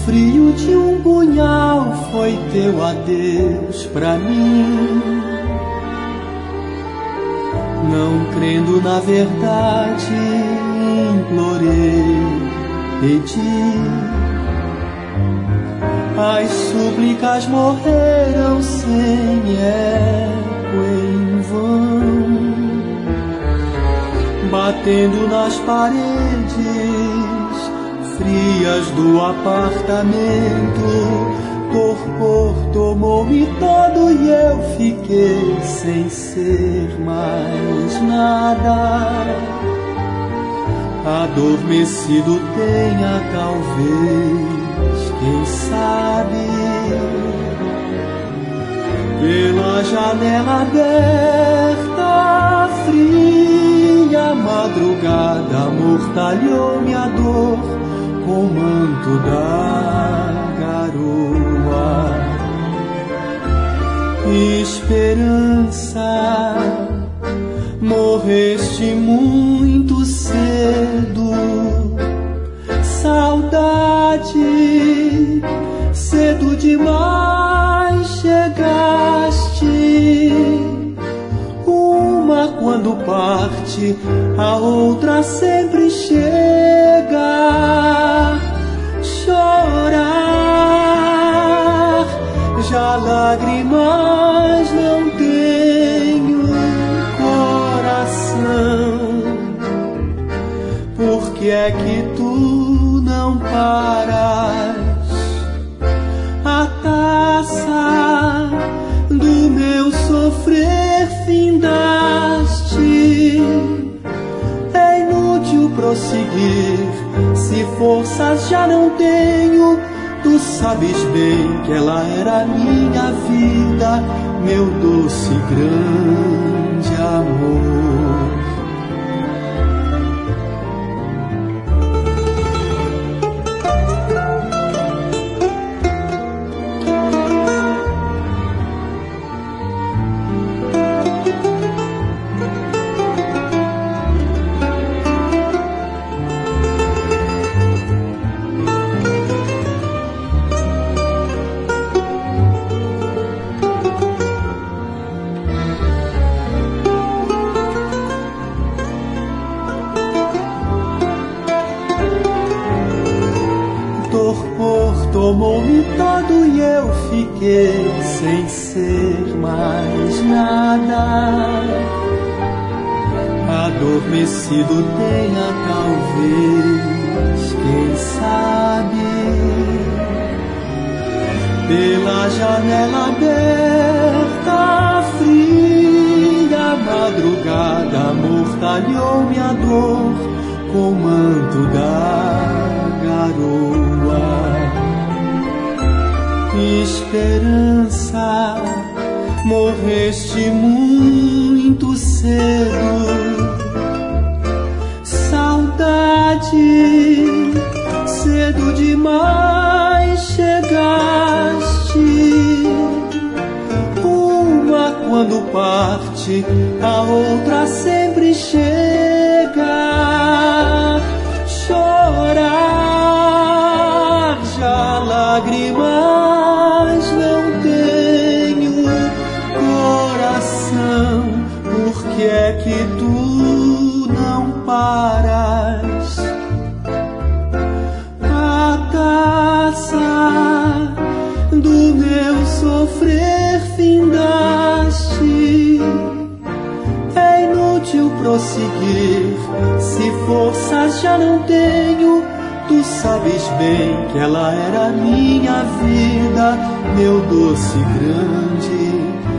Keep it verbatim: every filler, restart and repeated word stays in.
frio de um punhal foi teu adeus pra mim. Não crendo na verdade, implorei, pedi. As súplicas morreram sem eco em vão, batendo nas paredes frias do apartamento. Torpor tomou-me todo e eu fiquei sem ser mais nada. Adormecido tenha talvez, quem sabe, pela janela aberta, fria madrugada mortalhou-me a dor com o manto da garoa. Esperança, morreste muito cedo. Saudade, cedo demais chegaste. Uma quando parte, a outra sempre chega. Chorar, já lágrimas não tenho coração. Por que é que tu não paras? A taça do meu sofrer findaste. É inútil prosseguir, se forças já não tenho. Tu sabes bem que ela era minha vida, meu doce grande amor. Tomou-me todo e eu fiquei sem ser mais nada. Adormecido tenha talvez, quem sabe, pela janela aberta, fria madrugada mortalhou-me a dor com o manto da garoa. Esperança, morreste muito cedo. Saudade, cedo demais chegaste. Uma quando parte, a outra sempre chega. Chorar, já lágrimas não tenho coração. Por que é que tu não paras? A taça do meu sofrer findaste. É inútil prosseguir, se forças já não tenho. Tu sabes bem que ela era minha vida, meu doce grande